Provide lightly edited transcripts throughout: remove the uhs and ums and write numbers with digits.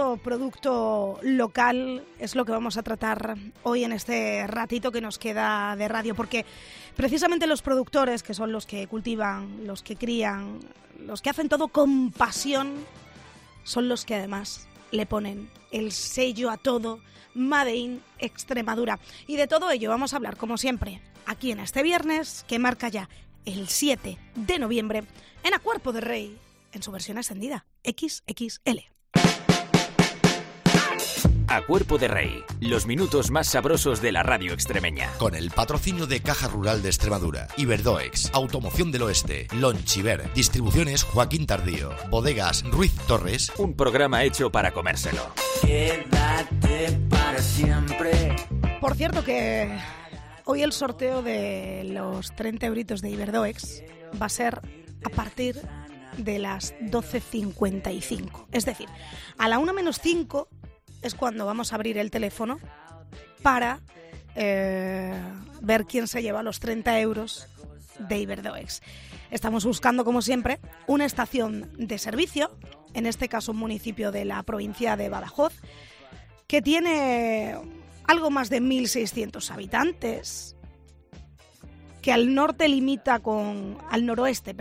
otro producto local es lo que vamos a tratar hoy en este ratito que nos queda de radio, porque precisamente los productores, que son los que cultivan, los que crían, los que hacen todo con pasión, son los que además le ponen el sello a todo, Made in Extremadura. Y de todo ello vamos a hablar, como siempre, aquí en este viernes, que marca ya el 7 de noviembre, en A Cuerpo de Rey, en su versión extendida, XXL. A Cuerpo de Rey, los minutos más sabrosos de la radio extremeña. Con el patrocinio de Caja Rural de Extremadura, Iberdoex, Automoción del Oeste, Lonchiver, Distribuciones Joaquín Tardío, Bodegas Ruiz Torres. Un programa hecho para comérselo. Quédate para siempre. Por cierto que hoy el sorteo de los 30 euritos de Iberdoex va a ser a partir de las 12:55. Es decir, a la 1 menos 5 es cuando vamos a abrir el teléfono para ver quién se lleva los 30 euros de Iberdoex. Estamos buscando, como siempre, una estación de servicio, en este caso un municipio de la provincia de Badajoz, que tiene algo más de 1.600 habitantes, que al norte limita con... al noroeste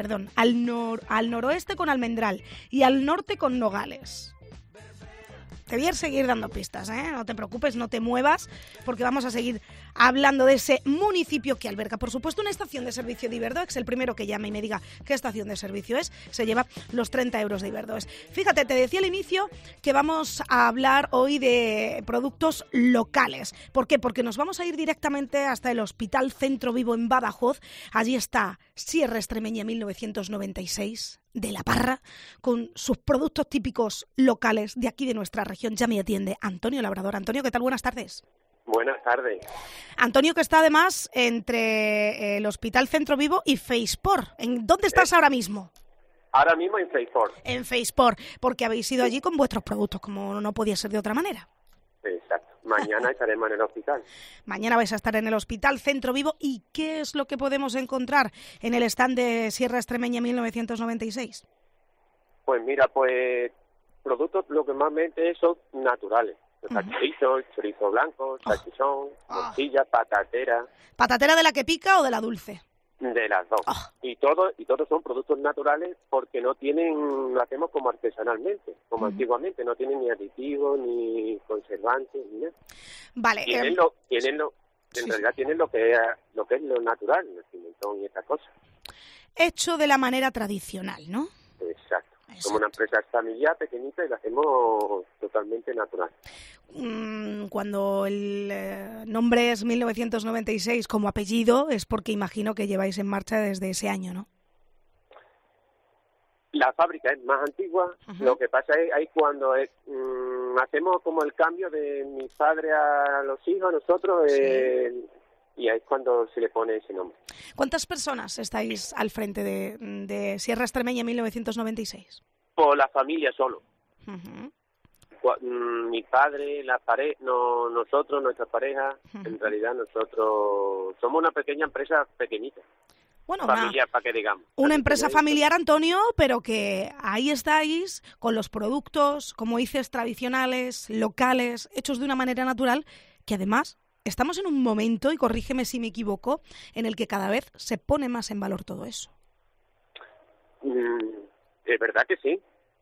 con Almendral y al norte con Nogales. Te voy a seguir dando pistas, ¿eh? No te preocupes, no te muevas, porque vamos a seguir hablando de ese municipio que alberga, por supuesto, una estación de servicio de Iberdoex. El primero que llame y me diga qué estación de servicio es, se lleva los 30 euros de Iberdoex. Fíjate, te decía al inicio que vamos a hablar hoy de productos locales. ¿Por qué? Porque nos vamos a ir directamente hasta el Hospital Centro Vivo en Badajoz. Allí está Sierra Extremeña 1996... de La Parra, con sus productos típicos locales de aquí de nuestra región. Ya me atiende Antonio Labrador. Antonio, ¿qué tal? Buenas tardes. Buenas tardes. Antonio, que está además entre el Hospital Centro Vivo y Feispor. ¿En dónde estás ahora mismo? Ahora mismo en Feispor. En Feispor, porque habéis ido allí con vuestros productos, como no podía ser de otra manera. Exacto. Mañana estaremos en el hospital. Mañana vais a estar en el Hospital Centro Vivo. ¿Y qué es lo que podemos encontrar en el stand de Sierra Extremeña 1996? Pues mira, productos lo que más mente son naturales. O sea, chorizo blanco, salchichón, morcilla, patatera. ¿Patatera de la que pica o de la dulce? De las dos. Y todos son productos naturales porque no tienen, lo hacemos como artesanalmente, como antiguamente, no tienen ni aditivos, ni conservantes, ni nada. Vale. En realidad tienen lo que es lo natural, el pimentón y estas cosas. Hecho de la manera tradicional, ¿no? Exacto. Somos una empresa familiar pequeñita y la hacemos totalmente natural. Cuando el nombre es 1996 como apellido, es porque imagino que lleváis en marcha desde ese año, ¿no? La fábrica es más antigua. Lo que pasa es ahí cuando hacemos como el cambio de mi padre a los hijos, a nosotros, y ahí es cuando se le pone ese nombre. ¿Cuántas personas estáis al frente de Sierra Extremeña 1996? Por la familia solo. Mi padre, nosotros, nuestra pareja, en realidad nosotros somos una pequeña empresa pequeñita. Bueno, familiar, para que digamos. Una empresa familiar, Antonio, pero que ahí estáis con los productos, como dices, tradicionales, locales, hechos de una manera natural, que además estamos en un momento, y corrígeme si me equivoco, en el que cada vez se pone más en valor todo eso. Es verdad que sí.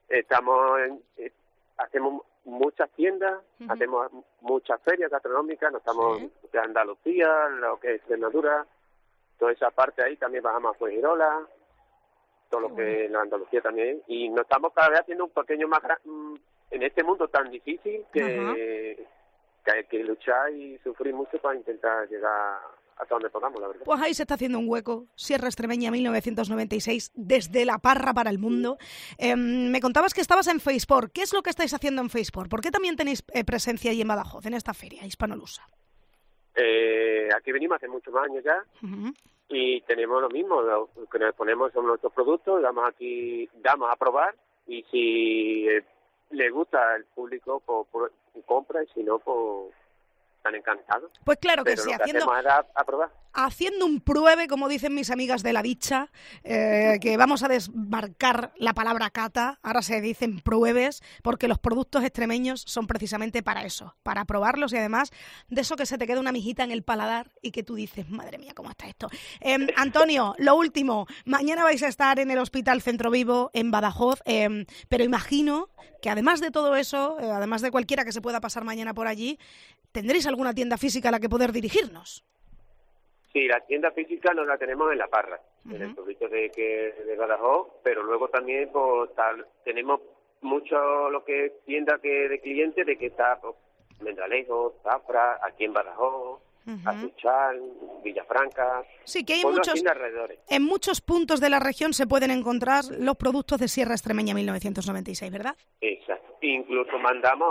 Hacemos muchas tiendas, hacemos muchas ferias gastronómicas, nos estamos de Andalucía, lo que es Extremadura, toda esa parte ahí, también bajamos a Fuengirola, todo lo que es la Andalucía también, y nos estamos cada vez haciendo un pequeño más en este mundo tan difícil que hay que luchar y sufrir mucho para intentar llegar hasta donde podamos, la verdad. Pues ahí se está haciendo un hueco. Sierra Extremeña 1996, desde La Parra para el mundo. Me contabas que estabas en Feispor. ¿Qué es lo que estáis haciendo en Feispor? ¿Por qué también tenéis presencia allí en Badajoz, en esta feria hispanolusa? Aquí venimos hace muchos años ya y tenemos lo mismo. Lo que nos ponemos son nuestros productos, damos a probar, y si le gusta al público, pues compra, y si no, pues están encantados. Pues claro que pero sí, lo que hacemos es dar a probar. haciendo un pruebe, como dicen mis amigas de la dicha, que vamos a desmarcar la palabra cata, ahora se dicen pruebes, porque los productos extremeños son precisamente para eso, para probarlos y además de eso que se te queda una mijita en el paladar y que tú dices, madre mía, ¿cómo está esto? Antonio, lo último, mañana vais a estar en el Hospital Centro Vivo en Badajoz, pero imagino que además de todo eso, además de cualquiera que se pueda pasar mañana por allí, ¿tendréis alguna tienda física a la que poder dirigirnos? Sí, la tienda física nos la tenemos en La Parra, en el pueblito de Badajoz, pero luego también pues, tenemos mucho lo que es tienda de clientes, de que está pues, Mendralejo, Zafra, aquí en Badajoz, Azuchal, Villafranca, sí, que hay alrededores. En muchos puntos de la región se pueden encontrar los productos de Sierra Extremeña 1996, ¿verdad? Exacto. Incluso mandamos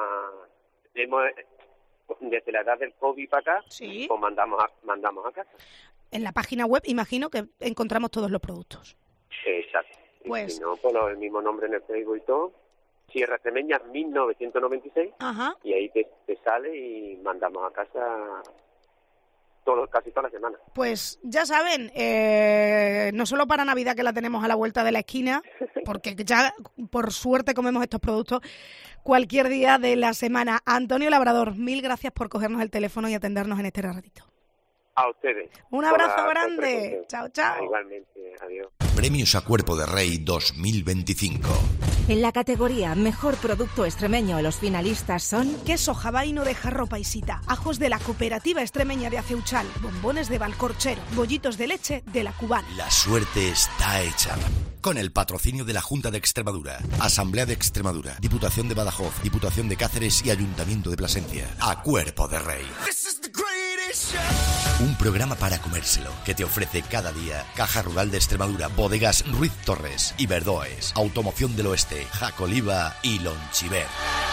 desde la edad del COVID para acá, sí, pues mandamos a casa. En la página web imagino que encontramos todos los productos. Exacto. Pues, y si no, pues el mismo nombre en el Facebook y todo, Sierra Extremeña 1996, y ahí te sale y mandamos a casa casi toda la semana. Pues ya saben, no solo para Navidad, que la tenemos a la vuelta de la esquina, porque ya por suerte comemos estos productos cualquier día de la semana. Antonio Labrador, mil gracias por cogernos el teléfono y atendernos en este ratito. A ustedes. Un abrazo grande. Chao, chao. Igualmente, adiós. Premios a Cuerpo de Rey 2025. En la categoría Mejor Producto Extremeño, los finalistas son queso jabaino de Jarro Paisita, ajos de la Cooperativa Extremeña de Aceuchal, bombones de Valcorchero, bollitos de leche de la Cubana. La suerte está hecha. Con el patrocinio de la Junta de Extremadura, Asamblea de Extremadura, Diputación de Badajoz, Diputación de Cáceres y Ayuntamiento de Plasencia. A Cuerpo de Rey. Un programa para comérselo que te ofrece cada día Caja Rural de Extremadura, Bodegas Ruiz Torres, Iberdoes, Automoción del Oeste, Jacoliva y Lonchiver.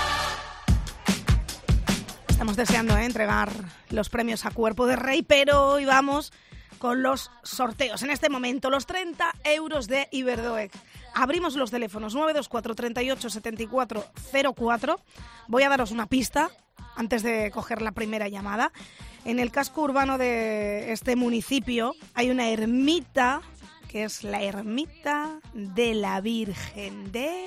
Estamos deseando entregar los premios a Cuerpo de Rey, pero hoy vamos con los sorteos. En este momento, los 30 euros de Iberdoex. Abrimos los teléfonos 924 38 74 04. Voy a daros una pista antes de coger la primera llamada. En el casco urbano de este municipio hay una ermita, que es la ermita de la Virgen de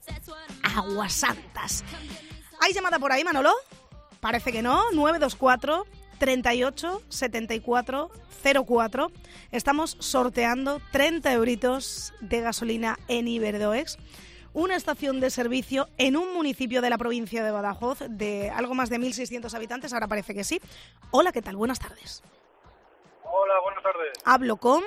Aguasantas. ¿Hay llamada por ahí, Manolo? Parece que no. 924 38 74 04. Estamos sorteando 30 euritos de gasolina en Iberdoex. Una estación de servicio en un municipio de la provincia de Badajoz de algo más de 1.600 habitantes, ahora parece que sí. Hola, ¿qué tal? Buenas tardes. Hola, buenas tardes. Hablo con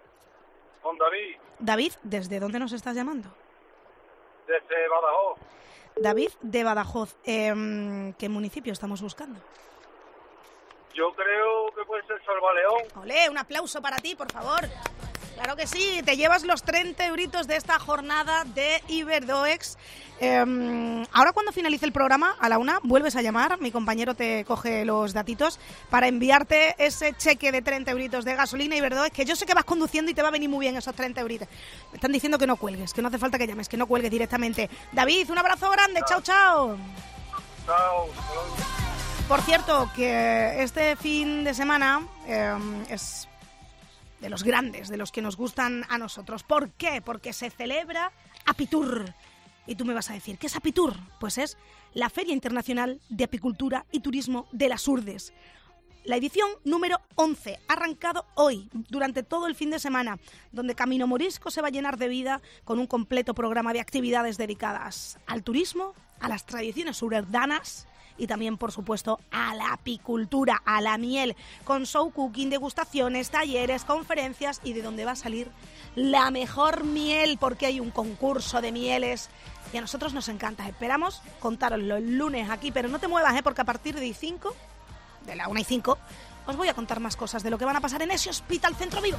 David. David, ¿desde dónde nos estás llamando? Desde Badajoz. David, de Badajoz. ¿Qué municipio estamos buscando? Yo creo que puede ser Salvaleón. Olé, un aplauso para ti, por favor. Claro que sí, te llevas los 30 euritos de esta jornada de Iberdoex. Ahora cuando finalice el programa, a la 1, vuelves a llamar, mi compañero te coge los datitos para enviarte ese cheque de 30 euritos de gasolina Iberdoex, que yo sé que vas conduciendo y te va a venir muy bien esos 30 euritos. Me están diciendo que no cuelgues, que no hace falta que llames, que no cuelgues directamente. David, un abrazo grande, chao, chao. Chao. Por cierto, que este fin de semana es de los grandes, de los que nos gustan a nosotros. ¿Por qué? Porque se celebra Apitur. Y tú me vas a decir, ¿qué es Apitur? Pues es la Feria Internacional de Apicultura y Turismo de las Urdes. La edición número 11 ha arrancado hoy, durante todo el fin de semana, donde Camino Morisco se va a llenar de vida con un completo programa de actividades dedicadas al turismo, a las tradiciones urdanas y también, por supuesto, a la apicultura, a la miel, con show cooking, degustaciones, talleres, conferencias y de donde va a salir la mejor miel, porque hay un concurso de mieles y a nosotros nos encanta. Esperamos contároslo el lunes aquí, pero no te muevas, porque a partir de 5, de la 1:05, os voy a contar más cosas de lo que van a pasar en ese Hospital Centro Vivo.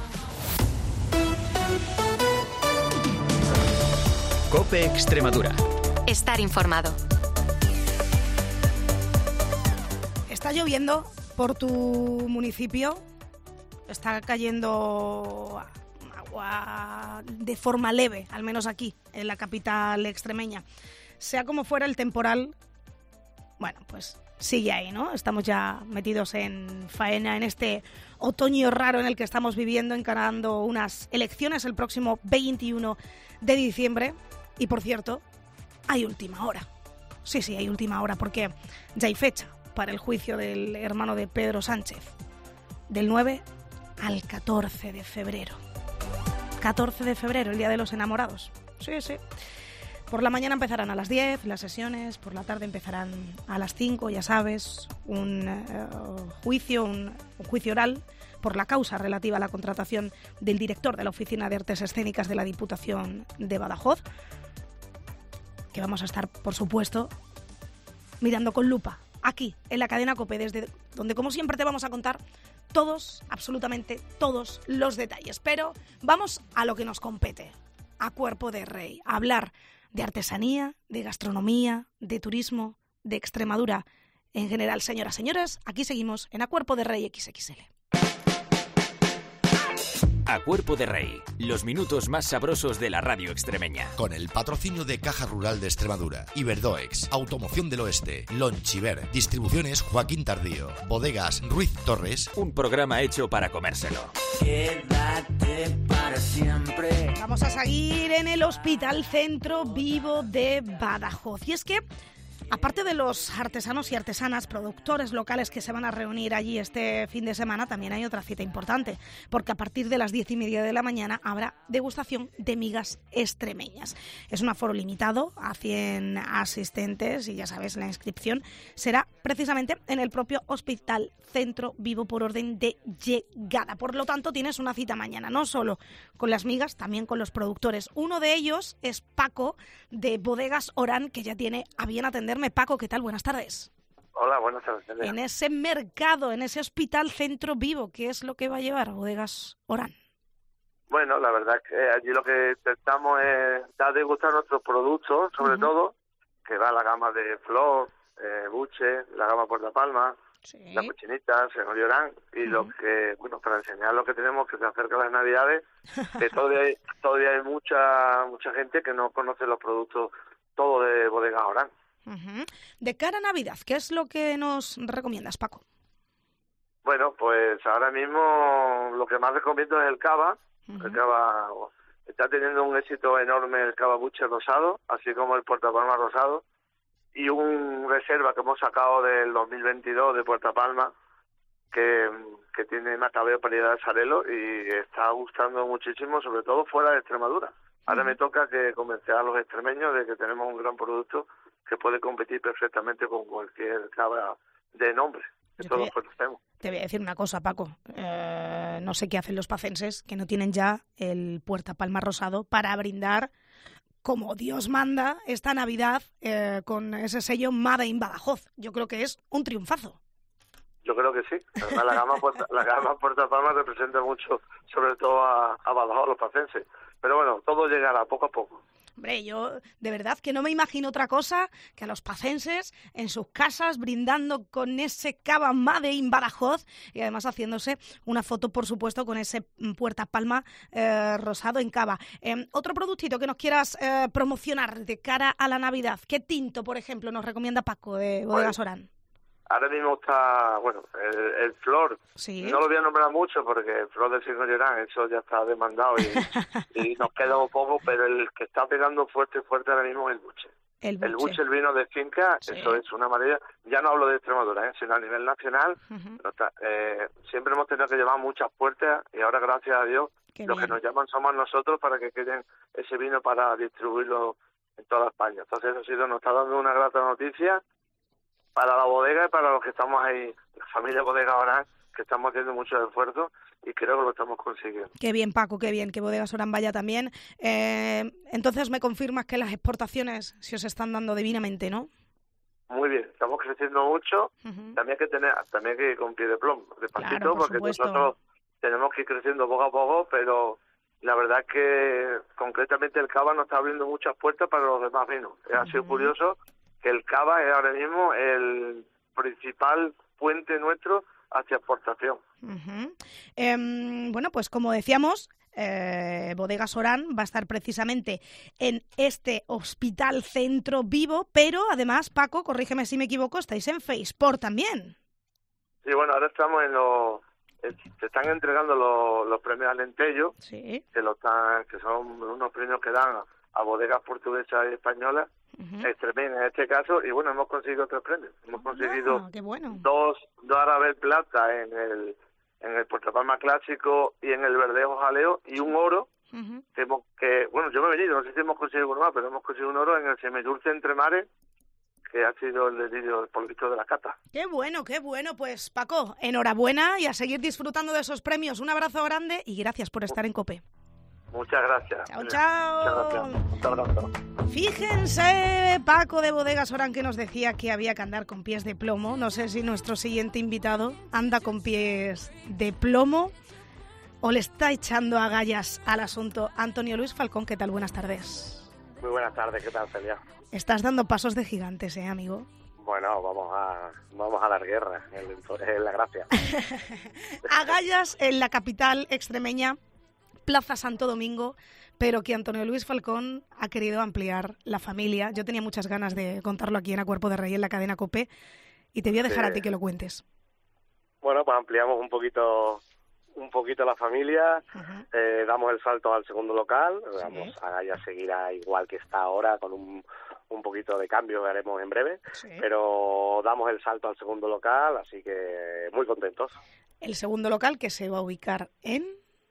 COPE Extremadura. Estar informado. ¿Está lloviendo por tu municipio? ¿Está cayendo agua de forma leve, al menos aquí, en la capital extremeña? Sea como fuera el temporal, Bueno, pues sigue ahí, ¿no? Estamos ya metidos en faena en este otoño raro en el que estamos viviendo, encarando unas elecciones el próximo 21 de diciembre. Y, por cierto, hay última hora. Sí, hay última hora, porque ya hay fecha para el juicio del hermano de Pedro Sánchez, del 9 al 14 de febrero. 14 de febrero, el Día de los Enamorados. Sí. Por la mañana empezarán a las 10 las sesiones, por la tarde empezarán a las 5, ya sabes, un juicio oral por la causa relativa a la contratación del director de la Oficina de Artes Escénicas de la Diputación de Badajoz, que vamos a estar, por supuesto, mirando con lupa aquí, en la cadena COPE, desde donde, como siempre, te vamos a contar absolutamente todos los detalles. Pero vamos a lo que nos compete, a Cuerpo de Rey, a hablar de artesanía, de gastronomía, de turismo, de Extremadura en general. Señoras, señores, aquí seguimos en A Cuerpo de Rey XXL. A Cuerpo de Rey, los minutos más sabrosos de la radio extremeña. Con el patrocinio de Caja Rural de Extremadura, Iberdoex, Automoción del Oeste, Lonchiver, Distribuciones Joaquín Tardío, Bodegas Ruiz Torres. Un programa hecho para comérselo. Quédate para siempre. Vamos a seguir en el Hospital Centro Vivo de Badajoz. Y es que, aparte de los artesanos y artesanas, productores locales que se van a reunir allí este fin de semana, también hay otra cita importante, porque a partir de las 10:30 de la mañana habrá degustación de migas extremeñas. Es un aforo limitado a 100 asistentes y ya sabes, la inscripción será precisamente en el propio Hospital Centro Vivo por orden de llegada. Por lo tanto, tienes una cita mañana, no solo con las migas, también con los productores. Uno de ellos es Paco, de Bodegas Orán, que ya tiene a bien atenderme. Paco, ¿qué tal? Buenas tardes. Hola, buenas tardes. En ese mercado, en ese Hospital Centro Vivo, ¿qué es lo que va a llevar Bodegas Orán? Bueno, la verdad es que allí lo que intentamos es dar a degustar nuestros productos, sobre todo, que va la gama de Flor, Buche, la gama Puerta Palma, la cochinita, Señor Orán, y lo que, bueno, para enseñar lo que tenemos, que se acercan las Navidades, que todavía hay mucha gente que no conoce los productos todo de Bodegas Orán. De cara a Navidad, ¿qué es lo que nos recomiendas, Paco? Bueno, pues ahora mismo lo que más recomiendo es el cava. El cava está teniendo un éxito enorme, el cava Buche rosado, así como el Puerta Palma rosado, y un reserva que hemos sacado del 2022 de Puerta Palma, que tiene macabeo calidad de Sarelo y está gustando muchísimo, sobre todo fuera de Extremadura. Ahora me toca que convencer a los extremeños de que tenemos un gran producto que puede competir perfectamente con cualquier cava de nombre, que todos conocemos. Te voy a decir una cosa, Paco. No sé qué hacen los pacenses, que no tienen ya el Puerta Palma rosado para brindar, como Dios manda, esta Navidad con ese sello Made in Badajoz. Yo creo que es un triunfazo. Yo creo que sí. Además, la gama Puerta Palma representa mucho, sobre todo a Badajoz, los pacenses. Pero bueno, todo llegará poco a poco. Hombre, yo de verdad que no me imagino otra cosa que a los pacenses en sus casas brindando con ese cava Made in Badajoz y además haciéndose una foto, por supuesto, con ese Puerta Palma rosado en cava. Otro productito que nos quieras promocionar de cara a la Navidad. ¿Qué tinto, por ejemplo, nos recomienda Paco de Bodegas Orán? Ahora mismo está, bueno, el Flor. ¿Sí? No lo voy a nombrar mucho porque el Flor del Señor Orán, eso ya está demandado y nos queda un poco, pero el que está pegando fuerte ahora mismo es el Buche. El Buche, el vino de finca, sí. Eso es una maravilla. Ya no hablo de Extremadura, sino a nivel nacional. Siempre hemos tenido que llevar muchas puertas y ahora, gracias a Dios, los que nos llaman somos nosotros para que queden ese vino para distribuirlo en toda España. Entonces eso nos está dando una grata noticia para la bodega y para los que estamos ahí, la familia Bodegas Orán, que estamos haciendo mucho esfuerzo y creo que lo estamos consiguiendo. Qué bien, Paco, qué bien, que Bodegas Orán vaya también. Entonces me confirmas que las exportaciones se os están dando divinamente, ¿no? Muy bien, estamos creciendo mucho, también hay que ir con pie de plomo, despacito, claro, porque nosotros tenemos que ir creciendo poco a poco, pero la verdad es que concretamente el cava nos está abriendo muchas puertas para los demás vinos. Ha sido curioso que el cava es ahora mismo el principal puente nuestro hacia exportación. Bueno, pues como decíamos, Bodegas Orán va a estar precisamente en este Hospital Centro Vivo, pero además, Paco, corrígeme si me equivoco, estáis en Faysport también. Sí, bueno, ahora estamos se están entregando los premios Alentejo, Sí. que son unos premios que dan a bodegas portuguesas y españolas, extremeñas en este caso, y bueno, hemos conseguido 3 premios. Hemos conseguido qué bueno. dos Arabel Plata en el Puerto Palma Clásico y en el Verdejo Jaleo, y un oro bueno, yo me he venido, no sé si hemos conseguido uno más, pero hemos conseguido un oro en el Semidulce Entre Mares, que ha sido el delirio por el visto de la cata. Qué bueno, pues Paco, enhorabuena y a seguir disfrutando de esos premios. Un abrazo grande y gracias por estar en COPE. Muchas gracias. Chao, chao. Muchas gracias. Un abrazo. Fíjense, Paco de Bodegas Orán, que nos decía que había que andar con pies de plomo. No sé si nuestro siguiente invitado anda con pies de plomo o le está echando agallas al asunto. Antonio Luis Falcón, ¿qué tal? Buenas tardes. Muy buenas tardes, ¿qué tal, Celia? Estás dando pasos de gigantes, amigo. Bueno, vamos a dar guerra, es la gracia. Agallas en la capital extremeña, Plaza Santo Domingo, pero que Antonio Luis Falcón ha querido ampliar la familia. Yo tenía muchas ganas de contarlo aquí en A Cuerpo de Rey, en la cadena COPE, y te voy a dejar a ti que lo cuentes. Bueno, pues ampliamos un poquito la familia, damos el salto al segundo local, Agallas seguirá igual que está ahora, con un poquito de cambio que haremos en breve, pero damos el salto al segundo local, así que muy contentos. El segundo local que se va a ubicar en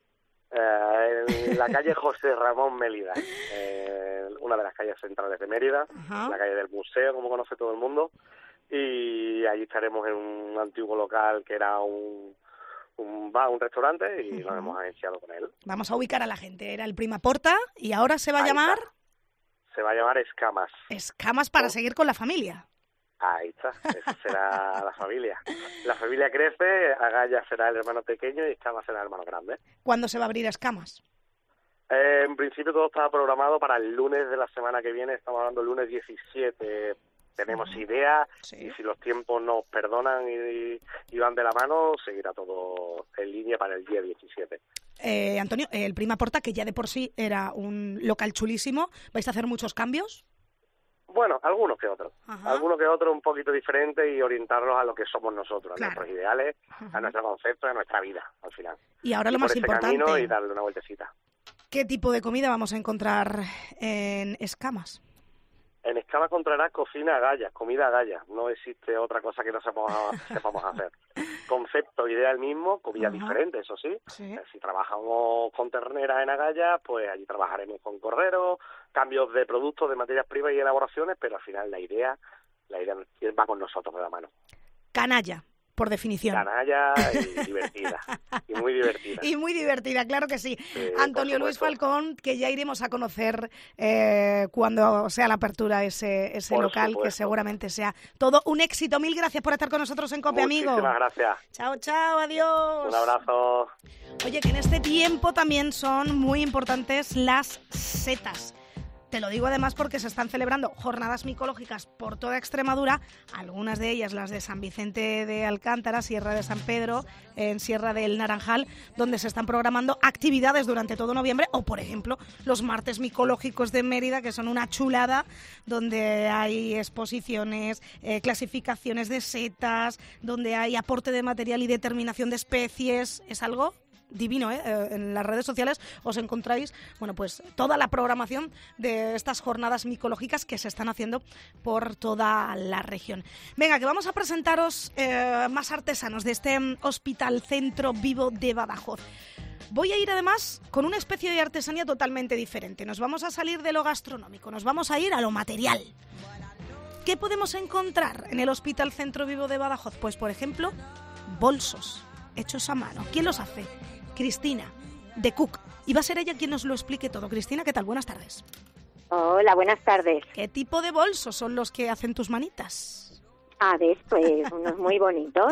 la calle José Ramón Mélida, una de las calles centrales de Mérida, la calle del museo, como conoce todo el mundo, y allí estaremos en un antiguo local que era un restaurante, y nos hemos agenciado con él. Vamos a ubicar a la gente. Era el Prima Porta y ahora se va a llamar... Se va a llamar Escamas. Escamas para seguir con la familia. Ahí está, esa será la familia. La familia crece, Agallas será el hermano pequeño y Escamas será el hermano grande. ¿Cuándo se va a abrir Escamas? En principio todo estaba programado para el lunes de la semana que viene, estamos hablando del lunes 17. Tenemos idea, y si los tiempos nos perdonan y van de la mano, seguirá todo en línea para el día 17. Antonio, el Prima Porta, que ya de por sí era un local chulísimo, ¿vais a hacer muchos cambios? Bueno, algunos que otros. Algunos que otros un poquito diferentes, y orientarlos a lo que somos nosotros, a nuestros ideales, a nuestro concepto, a nuestra vida, al final. Y ahora lo más importante, camino y darle una vueltecita. ¿Qué tipo de comida vamos a encontrar en Escamas? En Escamas encontrarás cocina Agallas, comida Agallas. No existe otra cosa que no sepamos hacer. Concepto, idea el mismo, comida diferente, eso sí. Si trabajamos con ternera en Agallas, pues allí trabajaremos con cordero, cambios de productos, de materias primas y elaboraciones, pero al final la idea va con nosotros de la mano. Canalla, por definición. Canalla y divertida. Y muy divertida. Y muy divertida, claro que sí. Antonio Luis Falcón, que ya iremos a conocer cuando sea la apertura ese local, que seguramente sea todo un éxito. Mil gracias por estar con nosotros en COPE, amigo. Muchísimas gracias. Chao, chao, adiós. Un abrazo. Oye, que en este tiempo también son muy importantes las setas. Te lo digo además porque se están celebrando jornadas micológicas por toda Extremadura, algunas de ellas las de San Vicente de Alcántara, Sierra de San Pedro, en Sierra del Naranjal, donde se están programando actividades durante todo noviembre, o por ejemplo los martes micológicos de Mérida, que son una chulada, donde hay exposiciones, clasificaciones de setas, donde hay aporte de material y determinación de especies. Es algo divino, en las redes sociales os encontráis, bueno, pues toda la programación de estas jornadas micológicas que se están haciendo por toda la región. Venga, que vamos a presentaros más artesanos de este Hospital Centro Vivo de Badajoz. Voy a ir además con una especie de artesanía totalmente diferente. Nos vamos a salir de lo gastronómico, nos vamos a ir a lo material. ¿Qué podemos encontrar en el Hospital Centro Vivo de Badajoz? Pues, por ejemplo, bolsos hechos a mano. ¿Quién los hace? Cristina, de Cook. Y va a ser ella quien nos lo explique todo. Cristina, ¿qué tal? Buenas tardes. Hola, buenas tardes. ¿Qué tipo de bolsos son los que hacen tus manitas? ¿Ves? Pues unos muy bonitos.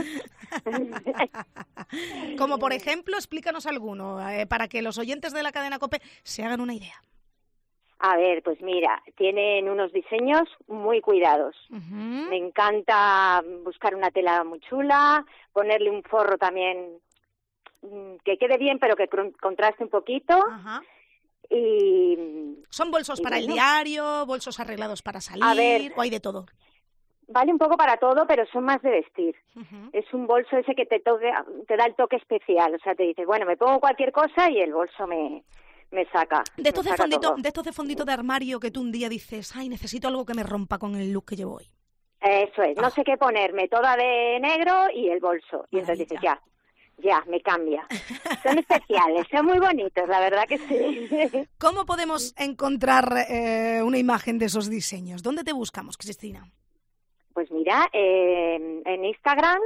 Como por ejemplo, explícanos alguno, para que los oyentes de la cadena COPE se hagan una idea. A ver, pues mira, tienen unos diseños muy cuidados. Me encanta buscar una tela muy chula, ponerle un forro también que quede bien, pero que contraste un poquito. Ajá. Y ¿son bolsos para el diario, bolsos arreglados para salir, a ver, o hay de todo? Vale un poco para todo, pero son más de vestir. Es un bolso ese que te da el toque especial. O sea, te dices, bueno, me pongo cualquier cosa y el bolso me saca. De estos de fondito de armario que tú un día dices, ay, necesito algo que me rompa con el look que llevo hoy. Eso es, no sé qué ponerme, toda de negro y el bolso. Y entonces dices, ya, me cambia. Son especiales, son muy bonitos, la verdad que sí. ¿Cómo podemos encontrar una imagen de esos diseños? ¿Dónde te buscamos, Cristina? Pues mira, en Instagram,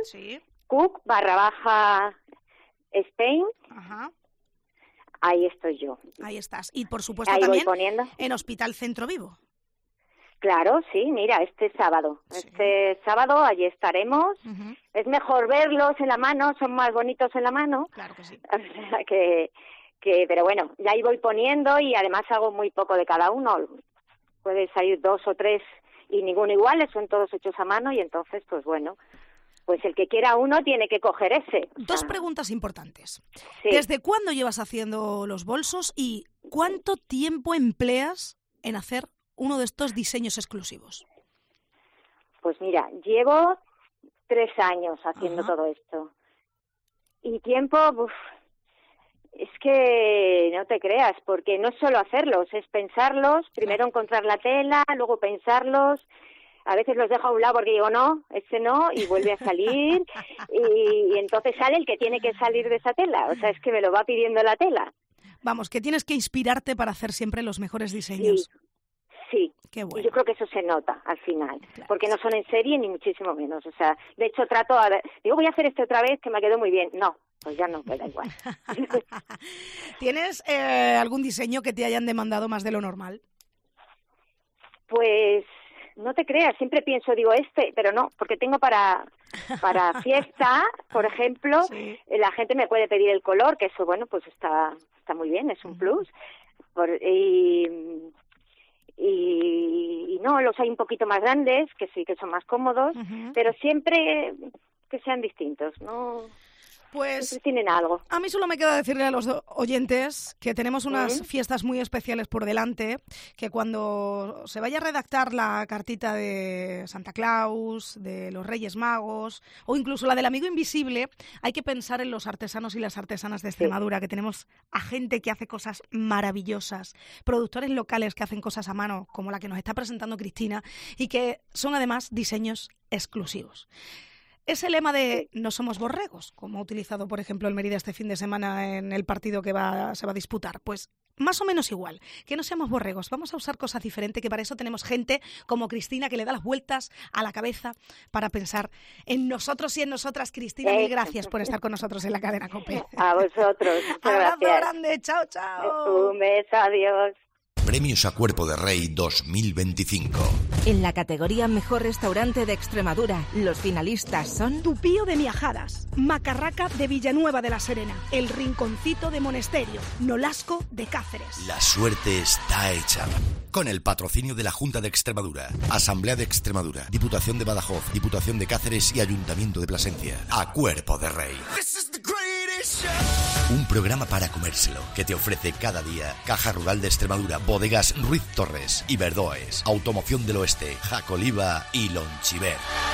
cook_Spain. Ajá. Ahí estoy yo. Ahí estás. Y por supuesto ahí también voy poniendo. En Hospital Centro Vivo. Claro, sí, mira, este sábado. Sí. Este sábado allí estaremos. Es mejor verlos en la mano, son más bonitos en la mano. Claro que sí. O sea pero bueno, ya ahí voy poniendo y además hago muy poco de cada uno. Puede salir 2 o 3 y ninguno iguales, son todos hechos a mano y entonces, pues bueno, pues el que quiera uno tiene que coger ese. Dos preguntas importantes. Sí. ¿Desde cuándo llevas haciendo los bolsos y cuánto tiempo empleas en hacer uno de estos diseños exclusivos? Pues mira, llevo 3 años haciendo todo esto. Y tiempo, es que no te creas, porque no es solo hacerlos, es pensarlos, primero encontrar la tela, luego pensarlos. A veces los dejo a un lado porque digo, no, ese no, y vuelve a salir, y entonces sale el que tiene que salir de esa tela. O sea, es que me lo va pidiendo la tela. Vamos, que tienes que inspirarte para hacer siempre los mejores diseños. Sí. Qué bueno. Y yo creo que eso se nota al final, claro, porque no son en serie ni muchísimo menos. O sea, de hecho digo, voy a hacer este otra vez que me quedó muy bien. No, pues ya no, pues da igual. ¿Tienes algún diseño que te hayan demandado más de lo normal? Pues no te creas, siempre pienso, digo pero no, porque tengo para fiesta, por ejemplo, la gente me puede pedir el color, que eso, bueno, pues está muy bien, es un plus. Y no, los hay un poquito más grandes, que sí que son más cómodos, pero siempre que sean distintos, ¿no? Pues tienen algo. A mí solo me queda decirle a los oyentes que tenemos unas fiestas muy especiales por delante, que cuando se vaya a redactar la cartita de Santa Claus, de los Reyes Magos, o incluso la del Amigo Invisible, hay que pensar en los artesanos y las artesanas de Extremadura, que tenemos a gente que hace cosas maravillosas, productores locales que hacen cosas a mano, como la que nos está presentando Cristina, y que son además diseños exclusivos. Ese lema de no somos borregos, como ha utilizado, por ejemplo, el Mérida este fin de semana en el partido que se va a disputar, pues más o menos igual, que no seamos borregos, vamos a usar cosas diferentes, que para eso tenemos gente como Cristina que le da las vueltas a la cabeza para pensar en nosotros y en nosotras. Cristina, mil gracias por estar con nosotros en la cadena COPE. A vosotros. Abrazo grande, chao, chao. Un beso, adiós. Premios a Cuerpo de Rey 2025. En la categoría Mejor Restaurante de Extremadura, los finalistas son Tupío de Miajadas, Macarraca de Villanueva de la Serena, El Rinconcito de Monesterio, Nolasco de Cáceres. La suerte está hecha. Con el patrocinio de la Junta de Extremadura, Asamblea de Extremadura, Diputación de Badajoz, Diputación de Cáceres y Ayuntamiento de Plasencia. A Cuerpo de Rey. Un programa para comérselo que te ofrece cada día Caja Rural de Extremadura, Bodegas Ruiz Torres y Verdoes, Automoción del Oeste, Jacoliva y Lonchiver.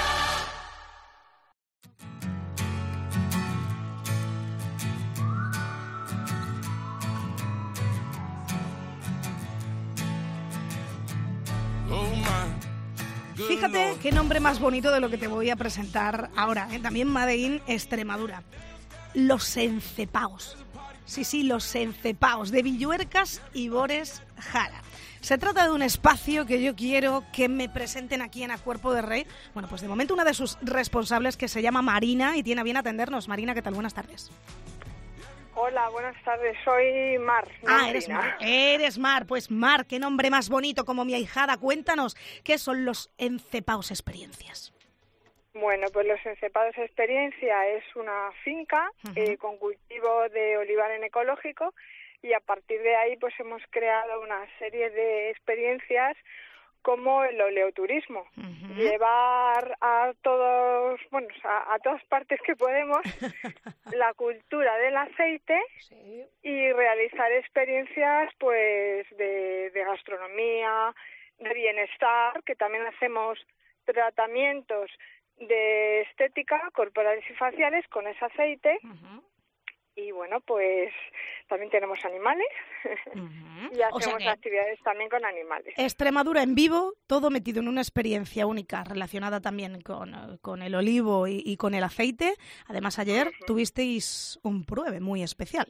Fíjate qué nombre más bonito de lo que te voy a presentar ahora, también Made in Extremadura. Los Encepaos. Sí, los Encepaos, de Villuercas y Bores Jara. Se trata de un espacio que yo quiero que me presenten aquí en A Cuerpo de Rey. Bueno, pues de momento una de sus responsables, que se llama Marina y tiene a bien atendernos. Marina, ¿qué tal? Buenas tardes. Hola, buenas tardes. Soy Mar. Eres Mar. Pues Mar, qué nombre más bonito, como mi ahijada. Cuéntanos, ¿qué son los Encepaos Experiencias? Bueno, pues los Encepados Experiencia es una finca con cultivo de olivar en ecológico, y a partir de ahí pues hemos creado una serie de experiencias como el oleoturismo. Llevar a todos, bueno, a todas partes que podemos la cultura del aceite y realizar experiencias pues de gastronomía, de bienestar, que también hacemos tratamientos de estética corporales y faciales con ese aceite. Y bueno, pues también tenemos animales y hacemos actividades también con animales. Extremadura en vivo, todo metido en una experiencia única relacionada también con el olivo y con el aceite. Además, ayer tuvisteis un pruebe muy especial.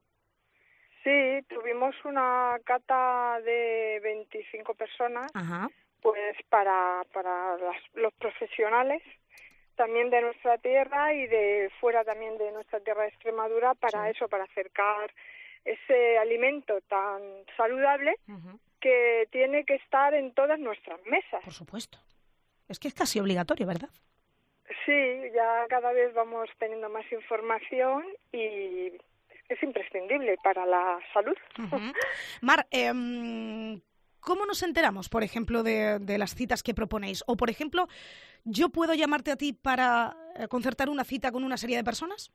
Sí, tuvimos una cata de 25 personas, pues para los profesionales también de nuestra tierra y de fuera también de nuestra tierra de Extremadura, para eso, para acercar ese alimento tan saludable que tiene que estar en todas nuestras mesas. Por supuesto. Es que es casi obligatorio, ¿verdad? Sí, ya cada vez vamos teniendo más información y es imprescindible para la salud. Mar, ¿cómo nos enteramos, por ejemplo, de las citas que proponéis? O, por ejemplo, ¿yo puedo llamarte a ti para concertar una cita con una serie de personas?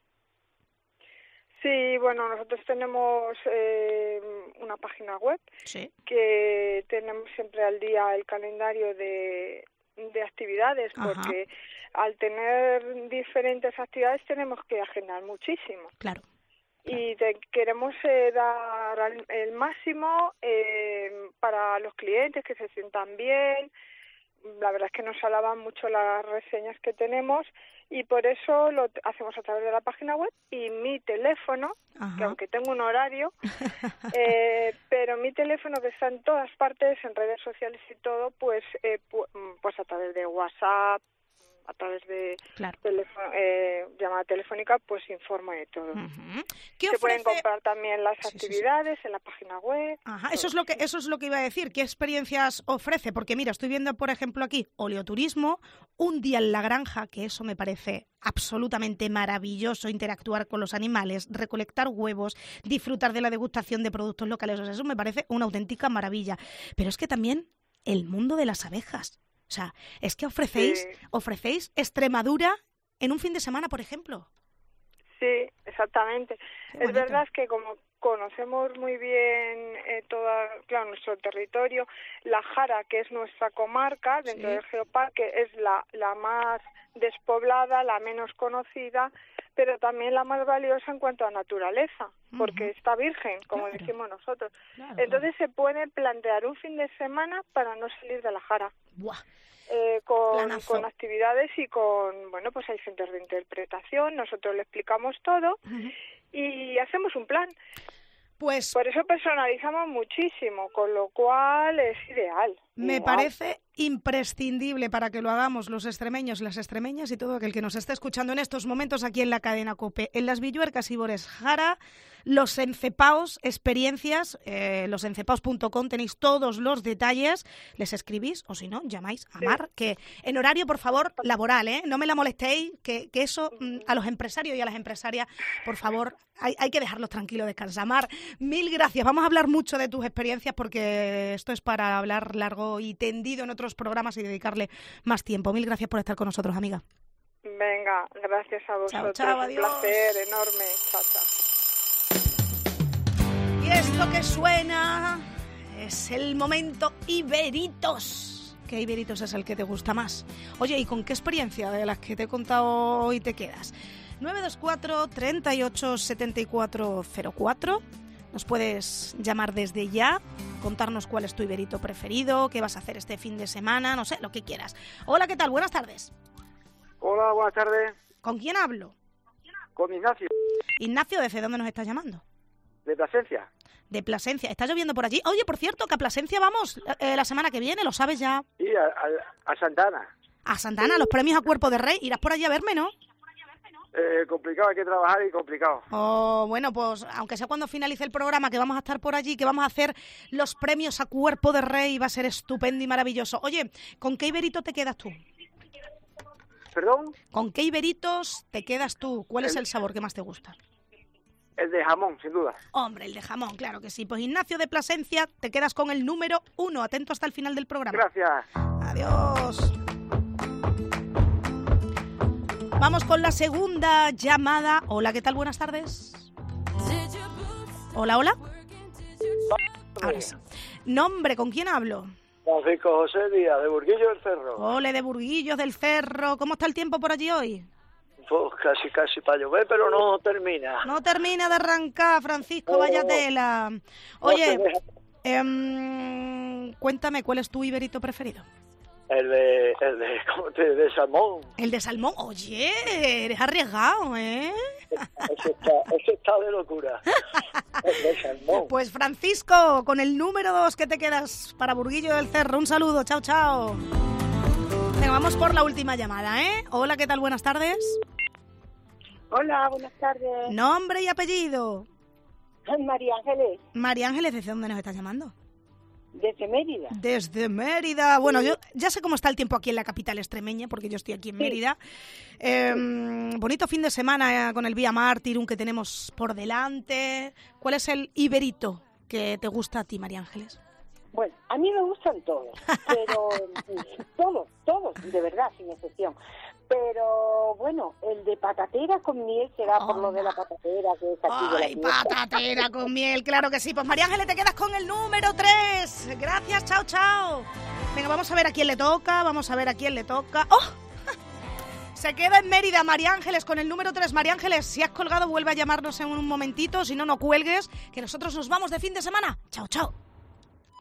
Sí, bueno, nosotros tenemos una página web que tenemos siempre al día el calendario de actividades, porque al tener diferentes actividades tenemos que agendar muchísimo. Claro. Y queremos dar el máximo para los clientes, que se sientan bien. La verdad es que nos alaban mucho las reseñas que tenemos y por eso lo hacemos a través de la página web y mi teléfono, que aunque tengo un horario, pero mi teléfono que está en todas partes, en redes sociales y todo, pues a través de WhatsApp, a través de llamada telefónica, pues informo de todo. Se pueden comprar también las actividades en la página web. Eso es lo que iba a decir. ¿Qué experiencias ofrece? Porque mira, estoy viendo, por ejemplo, aquí oleoturismo, un día en la granja, que eso me parece absolutamente maravilloso, interactuar con los animales, recolectar huevos, disfrutar de la degustación de productos locales. O sea, eso me parece una auténtica maravilla. Pero es que también el mundo de las abejas. O sea, es que ofrecéis Extremadura en un fin de semana, por ejemplo. Sí, exactamente. Es verdad que como conocemos muy bien todo nuestro territorio, la Jara, que es nuestra comarca dentro del Geoparque, es la más despoblada, la menos conocida, pero también la más valiosa en cuanto a naturaleza, porque está virgen, como decimos nosotros. Entonces se puede plantear un fin de semana para no salir de la Jara. Con actividades y con, bueno, pues hay centros de interpretación, nosotros le explicamos todo y hacemos un plan. Pues por eso personalizamos muchísimo, con lo cual es ideal. Me parece imprescindible para que lo hagamos los extremeños, las extremeñas y todo aquel que nos esté escuchando en estos momentos aquí en la cadena COPE. En Las Villuercas y Bores Jara, los encepaos, experiencias, losencepaos.com, tenéis todos los detalles, les escribís o si no, llamáis a Mar, que en horario, por favor, laboral, no me la molestéis, que eso a los empresarios y a las empresarias, por favor, hay que dejarlos tranquilos, descansar. Mar, mil gracias, vamos a hablar mucho de tus experiencias porque esto es para hablar largo y tendido en otros programas y dedicarle más tiempo. Mil gracias por estar con nosotros, amiga. Venga, gracias a vosotros. Chao, adiós. Un placer enorme. Chao, chao. Y esto que suena es el momento Iberitos. ¿Qué Iberitos es el que te gusta más? Oye, ¿y con qué experiencia de las que te he contado hoy te quedas? 924 38 74 04. Nos puedes llamar desde ya, contarnos cuál es tu iberito preferido, qué vas a hacer este fin de semana, no sé, lo que quieras. Hola, ¿qué tal? Buenas tardes. Hola, buenas tardes. ¿Con quién hablo? Con Ignacio. Ignacio, ¿desde dónde nos estás llamando? De Plasencia. De Plasencia. ¿Está lloviendo por allí? Oye, por cierto, que a Plasencia vamos la semana que viene, ¿lo sabes ya? Sí, a Santa Ana. A Santa Ana, los premios a Cuerpo de Rey. Irás por allí a verme, ¿no? Complicado, hay que trabajar y complicado. Oh, bueno, pues aunque sea cuando finalice el programa, que vamos a estar por allí, que vamos a hacer los premios a Cuerpo de Rey, va a ser estupendo y maravilloso. Oye, ¿con qué iberito te quedas tú? ¿Perdón? ¿Con qué iberitos te quedas tú? ¿Cuál es el sabor que más te gusta? El El de jamón, sin duda. Hombre, el de jamón, claro que sí. Pues Ignacio de Plasencia, te quedas con el número 1. Atento hasta el final del programa. Gracias. Adiós. Vamos con la segunda llamada. Hola, ¿qué tal? Buenas tardes. Hola, hola. Ahora sí. Nombre, ¿con quién hablo? Francisco José Díaz, de Burguillos del Cerro. Ole, de Burguillos del Cerro. ¿Cómo está el tiempo por allí hoy? Pues casi para llover, pero no termina. No termina de arrancar, Francisco, vaya tela. Oye, cuéntame, ¿cuál es tu iberito preferido? El de salmón. El de salmón. Oye, eres arriesgado, ¿eh? Ese está de locura. El de salmón. Pues Francisco, con el número 2 que te quedas para Burguillo del Cerro. Un saludo, chao, chao. Venga, vamos por la última llamada, ¿eh? Hola, ¿qué tal? Buenas tardes. Hola, buenas tardes. Nombre y apellido. María Ángeles. María Ángeles, ¿desde dónde nos estás llamando? Desde Mérida. Desde Mérida. Bueno, yo ya sé cómo está el tiempo aquí en la capital extremeña, porque yo estoy aquí en Mérida. Bonito fin de semana con el Vía Mártir que tenemos por delante. ¿Cuál es el iberito que te gusta a ti, María Ángeles? Bueno, a mí me gustan todos, pero todos, de verdad, sin excepción. Pero bueno, el de patatera con miel será por lo de la patatera que es aquí de la fiesta. Patatera con miel, claro que sí. Pues María Ángeles, te quedas con el número 3. Gracias, chao, chao. Venga, vamos a ver a quién le toca, ¡Oh! Se queda en Mérida María Ángeles con el número 3. María Ángeles, si has colgado, vuelve a llamarnos en un momentito. Si no, no cuelgues, que nosotros nos vamos de fin de semana. Chao, chao.